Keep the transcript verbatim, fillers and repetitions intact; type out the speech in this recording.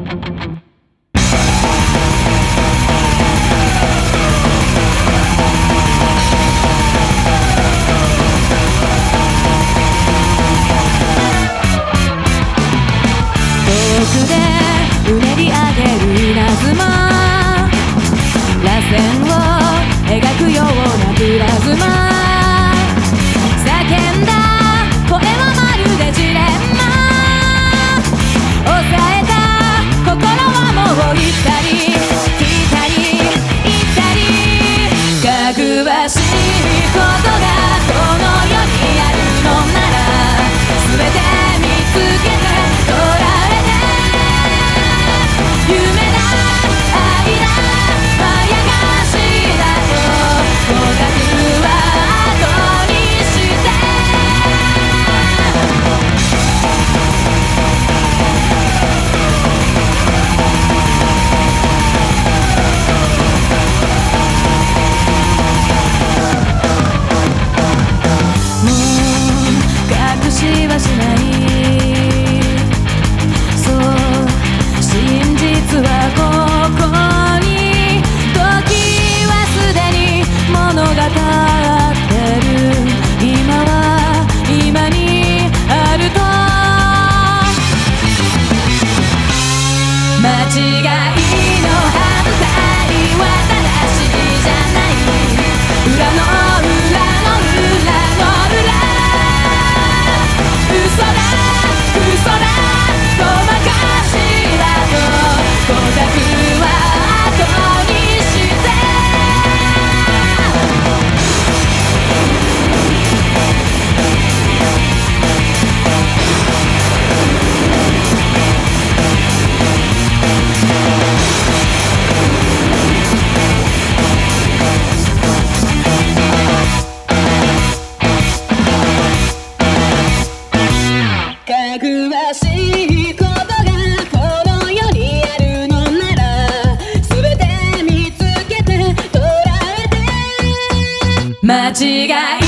うねり上げる稲妻、螺旋を描くようなプラズマ、叫んだ声はまるでジレンマ、抑えた心はもう行ったり来たり行ったり、かぐわしいことがこの世にあるのなら全て見つけて捉えて、夢だ愛だまやかしだと孤独は後にして、もう隠しはしない、実はここに時はすでに物語ってる、今は今にあると間違いのはずたりは正しいじゃない、裏の裏の裏の裏、嘘だ嘘だごまかしだと孤独は後にして、かぐわしいことがこの世にあるのなら全て見つけて捉えて、間違い